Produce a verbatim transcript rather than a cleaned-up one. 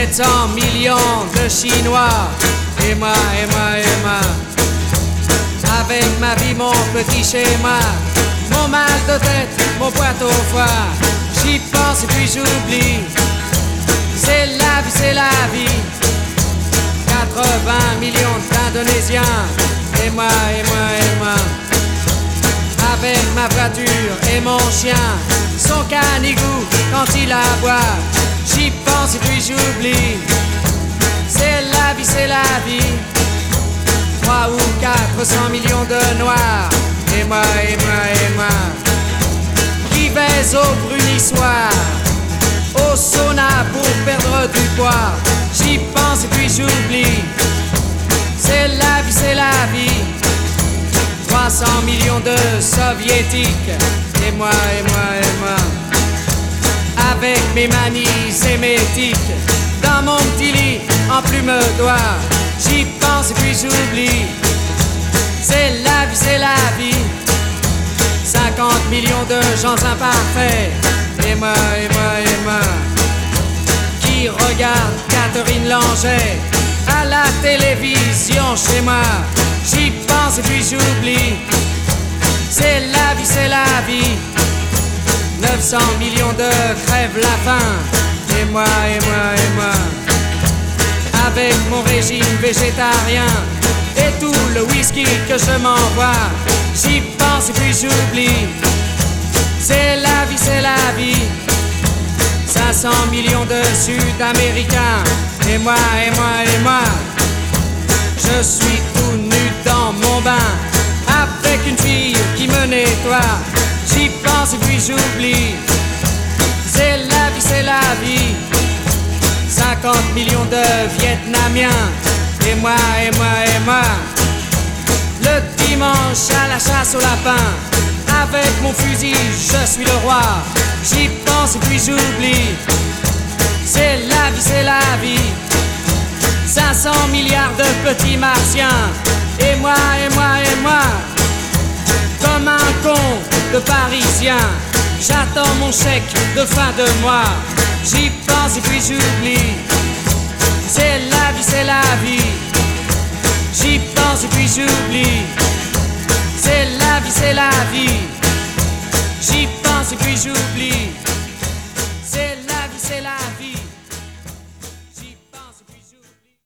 sept cents millions de Chinois. Et moi, et moi, et moi. Avec ma vie, mon petit schéma, mon mal de tête, mon poids au foie. J'y pense et puis j'oublie. C'est la vie, c'est la vie. quatre-vingts millions d'Indonésiens. Et moi, et moi, et moi. Avec ma voiture et mon chien, son canigou quand il aboie. J'y pense et puis j'oublie. C'est la vie, c'est la vie. Trois ou quatre cents millions de noirs. Et moi, et moi, et moi. Qui baise au brunissoir, au sauna pour perdre du poids. J'y pense et puis j'oublie. C'est la vie, c'est la vie. Trois cents millions de soviétiques. Et moi, et moi, et moi. Avec mes manies émétiques, dans mon petit lit en plume d'oie. J'y pense et puis j'oublie. C'est la vie, c'est la vie. Cinquante millions de gens imparfaits. Et moi, et moi, et moi. Qui regarde Catherine Langer à la télévision chez moi. J'y pense et puis j'oublie. C'est la vie, c'est la vie. neuf cents millions de crèvent la faim. Et moi, et moi, et moi. Avec mon régime végétarien et tout le whisky que je m'envoie. J'y pense et puis j'oublie. C'est la vie, c'est la vie. cinq cents millions de Sud-Américains. Et moi, et moi, et moi. Je suis tout nu dans mon bain, avec une fille qui me nettoie. J'y pense et puis j'oublie. C'est la vie, c'est la vie. cinquante millions de Vietnamiens. Et moi, et moi, et moi. Le dimanche à la chasse au lapin, avec mon fusil, je suis le roi. J'y pense et puis j'oublie. C'est la vie, c'est la vie. cinq cents milliards de petits martiens. Et moi, et moi, et moi. Comme un con de Parisien, j'attends mon chèque de fin de mois. J'y pense et puis j'oublie. C'est la vie, c'est la vie. J'y pense et puis j'oublie. C'est la vie, c'est la vie. J'y pense et puis j'oublie.